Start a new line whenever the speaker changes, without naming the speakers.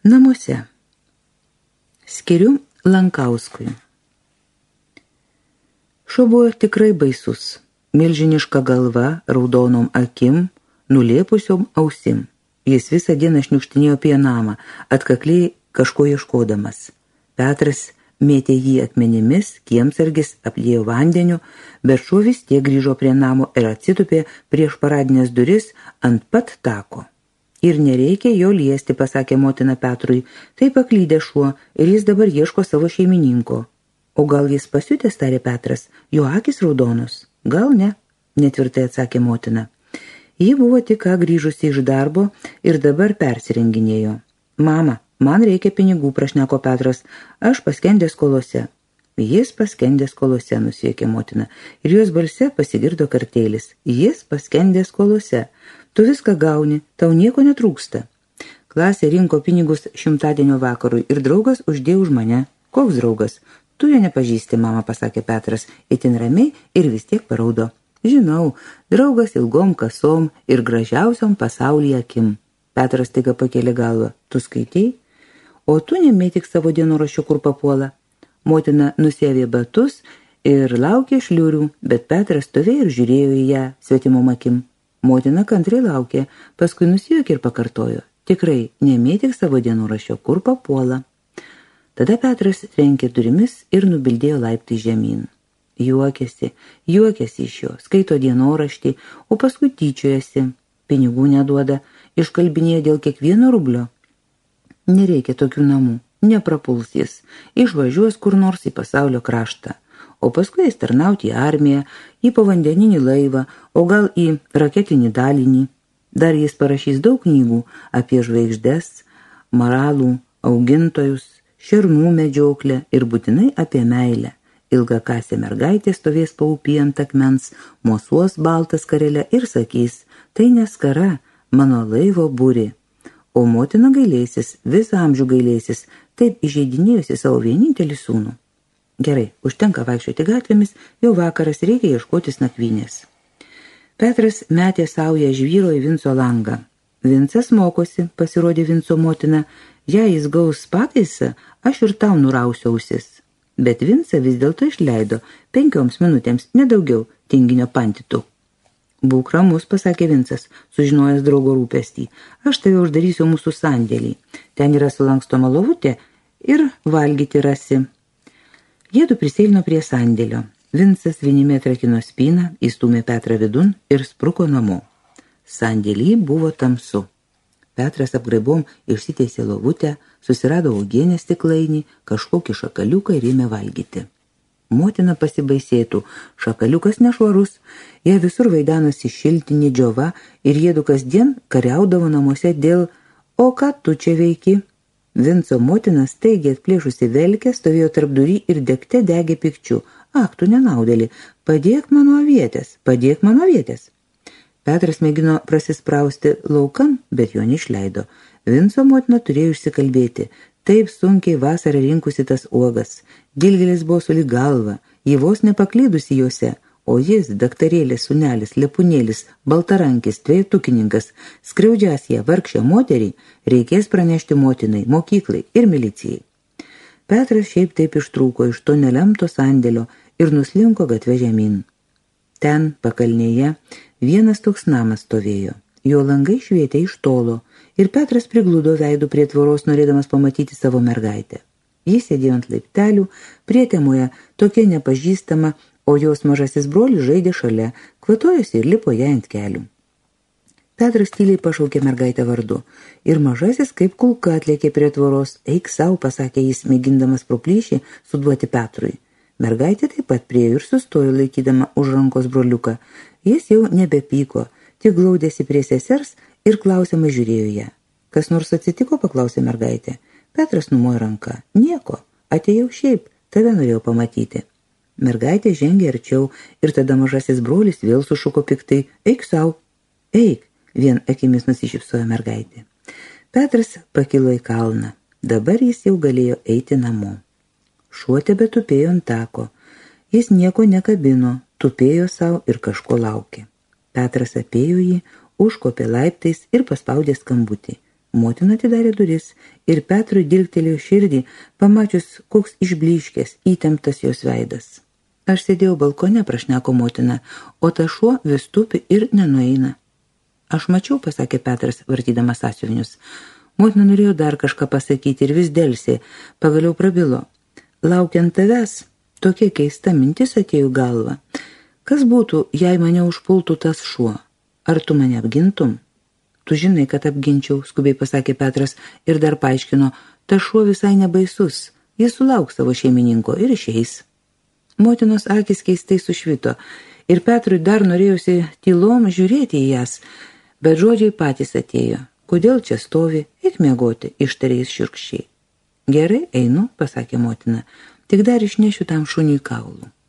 Namuose. Skiriu Lankauskui. Šuo buvo tikrai baisus. Milžiniška galva, raudonom akim, nulėpusiom ausim. Jis visą dieną šniukštinėjo apie namą, atkakliai kažko ieškodamas. Petras mėtė jį akmenimis, kiemsargis apliejo vandeniu, bet šuo vis tiek grįžo prie namo ir atsitupė prieš paradinės duris ant pat tako. Ir nereikia jo liesti, pasakė motina Petrui, tai paklydė šuo ir jis dabar ieško savo šeimininko. O gal jis pasiutęs, tarė Petras, jo akys raudonos? Gal ne, netvirtai atsakė motina. Ji buvo tik ką grįžusi iš darbo ir dabar persirenginėjo. Mama, man reikia pinigų, prašneko Petras, aš paskendęs skolose. Jis paskendęs skolose, nusijuokė motina, ir jos balse pasigirdo kartėlis. Jis paskendęs skolose. Tu viską gauni, tau nieko netrūksta. Klasė rinko pinigus šimtadienio vakarui ir draugas uždėjo už mane. Koks draugas? Tu jo nepažįsti, mama, pasakė Petras, itin ramiai ir vis tiek paraudo. Žinau, draugas ilgom kasom ir gražiausiom pasaulyje akim. Petras staiga pakėlė galvą. Tu skaitei? O tu nemėtik savo dienoraščio, kur papuola. Motina nusėvė batus ir laukė šliurių, bet Petras stovėjo ir žiūrėjo į ją svetimom akim. Motina kantriai laukė, paskui nusijuokė ir pakartojo. Tikrai, nemėtik savo dienoraščio, kur papuola. Tada Petras trenkė durimis ir nubildėjo laiptai žemyn. Juokėsi iš jo, skaito dienoraštį, o paskui tyčiojasi. Pinigų neduoda, iškalbinėja dėl kiekvieno rublio. Nereikia tokių namų, neprapuls jis, išvažiuos kur nors į pasaulio kraštą. O paskui eis tarnauti į armiją, į povandeninį laivą, o gal į raketinį dalinį. Dar jis parašys daug knygų apie žvaigždes, maralų, augintojus, šernų medžioklę ir būtinai apie meilę. Ilgakasė mergaitė stovės paupy ant akmens, mosuos baltą skarelę ir sakys, tai ne skara, mano laivo būri. O motina gailėsis, visą amžių gailėsis, taip įžeidinėjusi savo vienintelį sūnų. Gerai, užtenka vaikščioti gatvėmis, jau vakaras, reikia ieškotis nakvynės. Petras metė saują žvyro į Vinco langą. Vincas mokosi, pasirodė Vinco motina, jei jis gaus pataisą, aš ir tau nurausiu ausis. Bet Vincą vis dėlto išleido 5 minutėms, nedaugiau, tinginio pantitų. Būk ramus, pasakė Vincas, sužinojęs draugo rūpestį. Aš tave uždarysiu mūsų sandėlį. Ten yra sulankstoma lovutė ir valgyti rasi. Jiedu prisėlino prie sandėlio. Vincas vinimi atrakino spyną, įstūmė Petrą vidun ir spruko namo. Sandėly buvo tamsu. Petras apgraibom išsiteisė lovutę, susirado uogienės stiklainį, kažkokį šakaliuką ir ėmė valgyti. Motina pasibaisėtų, šakaliukas nešvarus, jie visur vaidanosi šiltinį džiova ir jiedu kasdien kariaudavo namuose dėl, o ką tu čia veiki? Vinco motina staigiai atplėšusi velkę, stovėjo tarpdury ir degte degė pikčiu. Ak, tu nenaudėli, padėk mano avietės, padėk mano avietės. Petras mėgino prasisprausti laukan, bet jo neišleido. Vinco motina turėjo išsikalbėti. Taip sunkiai vasarą rinkusi tas uogas. Dilgėlis buvo sulig galva, ji vos nepaklydusi juose, o jis, daktarėlės sūnelis, lepūnėlis, baltarankis, dvejetukininkas, skriaudžias ją vargšę moterį, reikės pranešti motinai, mokyklai ir milicijai. Petras šiaip taip ištrūko iš to nelemto sandėlio ir nuslinko gatvę žemyn. Ten, pakalnėje, vienas toks namas stovėjo. Jo langai švietė iš tolo ir Petras prigludo veidu prie tvoros, norėdamas pamatyti savo mergaitę. Jis sėdėjo ant laiptelių, prietemoje tokia nepažįstama, o jos mažasis brolis žaidė šalia, kvatojosi ir lipo ją ant kelių. Petras tyliai pašaukė mergaitę vardu, ir mažasis kaip kulka atlėkė prie tvoros. Eik sau, pasakė jis, mėgindamas pro plyšį suduoti Petrui. Mergaitė taip pat priejo ir sustojo laikydama už rankos broliuką. Jis jau nebepyko, tik glaudėsi prie sesers ir klausiamai žiūrėjo ją. Kas nors atsitiko, paklausė mergaitė. Petras numojo ranką. Nieko, atėjau šiaip, tave norėjau pamatyti. Mergaitė žengė arčiau ir tada mažasis brolis vėl sušuko piktai. Eik sau, eik, vien akimis nusišypsojo mergaitė. Petras pakilo į kalną. Dabar jis jau galėjo eiti namo. Šuo tebetupėjo ant tako. Jis nieko nekabino, tupėjo sau ir kažko laukė. Petras apėjo jį, užkopė laiptais ir paspaudė skambutį. Motina atidarė duris ir Petrui dilgtelėjo širdį, pamačius, koks išblyškęs, įtemptas jos veidas. Aš sėdėjau balkone, prašneko motina, o ta šuo vis tupi ir nenueina. Aš mačiau, pasakė Petras, vartydamas sąsiuvinius. Motina norėjo dar kažką pasakyti ir vis delsė, pagaliau prabilo. Laukiant tavęs, tokia keista mintis atėjo į galvą. Kas būtų, jei mane užpultų tas šuo? Ar tu mane apgintum? Tu žinai, kad apginčiau, skubiai pasakė Petras ir dar paaiškino, tas šuo visai nebaisus, jis sulauks savo šeimininko ir išeis. Motinos akis keistai sušvito ir Petrui dar norėjusi tylom žiūrėti į jas, bet žodžiai patys atėjo. Kodėl čia stovi, eik miegoti, ištarė jis šiurkščiai. Gerai, einu, pasakė motina, tik dar išnešiu tam šuniui kaulų.